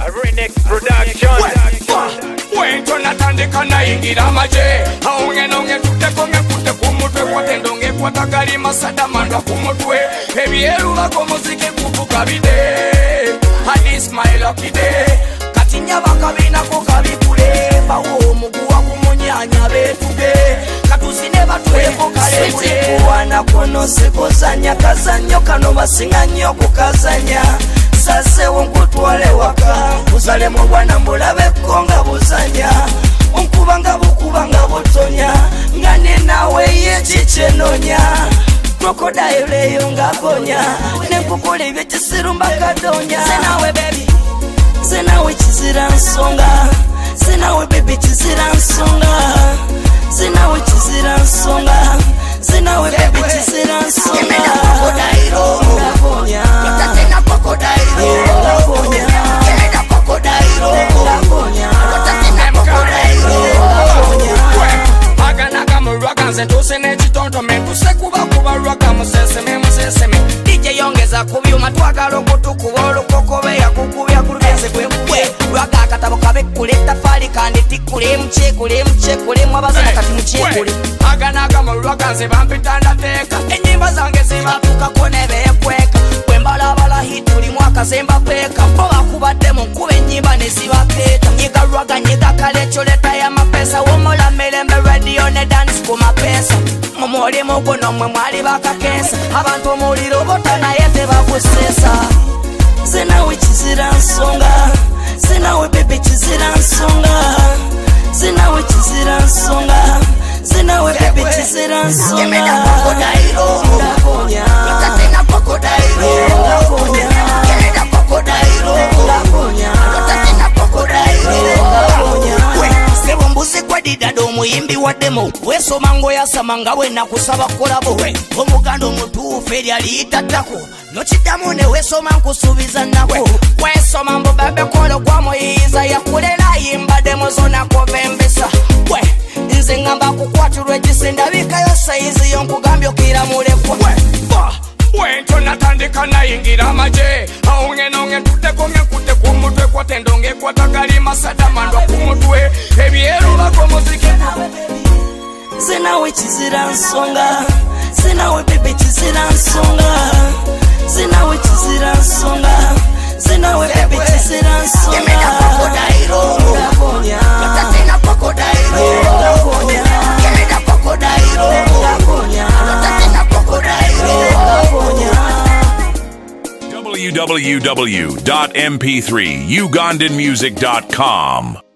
Redneck Production. Wento natandika nayingira maje aunge nonge tutekonge kute kumutwe kwatendonge kwatagali masada manda kumutwe ebyeru bako muzike kuvuga bide hadis my lucky day katinya bakabina ko kabikule bawo muguwa kumunyanya betuge katusine batwe ko kale kuwana kono sekozanya kazanyo kano basinganyo kukazanya sase wonkutwale waka uzale mu bwana mbulabe konga buzanya onkubanga bukubanga botonya ngane nawe yechichenonya krokodile yonga gonya nekukole byekisirumba kadonya senawe baby senawe chizira nsonga senawe baby chizira nsonga senawe chizira nsonga senawe baby chizira nsonga krokodile gonya tatena krokodile gonya kenda krokodile gonya tatena krokodile gonya agana kama rocka zetose nechitonto mentuse kuba rocka museseme DJ yongeza kubyuma twagalo kutukubolo kokobe yakukubya kurugenze kwekwe rocka akatabo kabe kuleta fali kandi tikule mchekule mwabaza kati mchekule agana kama rocka zebampitanda teka enyimba zange zibatuka konebe kweka kwembalabala hituli mwaka zemba peka boba kubadde mu kube nyimba nezibaketa nyiga rocka nyiga kalecho leta ya mapesa womola melembe radio ne dance kuma pesa mumoli mugono mwe mwali bakakesa abantu muliro botana yete bakusesa senawe chizira nsonga senawe bebe chizira nsonga senawe chizira nsonga senawe bebe chizira nsonga yemena krokodile gonya tatena krokodile gonya yemena krokodile gonya tatena krokodile gonya sebombuzi kwa didado muyimbi wa demo wesoma ngo yasamanga we nakusaba kolabo we omugando mutuufu eri aliyitatako nokidamu ne wesoma nkusuubiza nako wesoma mbu bebe kolo kwa muyiiza yakulela yimba demo zona kovembesa we nze ngamba kukwatirwa ekisindabikayo sayizi yonkugambye okira mulekwa wento natandika nayingira maje aunge nonge tutekonge kute kumutwe kwatendonge kwatagali masada mando kumutwe ebyeru bako muzike senawe chizira nsonga senawe bebe chizira nsonga senawe chizira nsonga senawe bebe chizira nsonga yemena krokodile gonya tatena krokodile gonya yemena krokodile gonya tatena krokodile gonya www.mp3ugandanmusic.com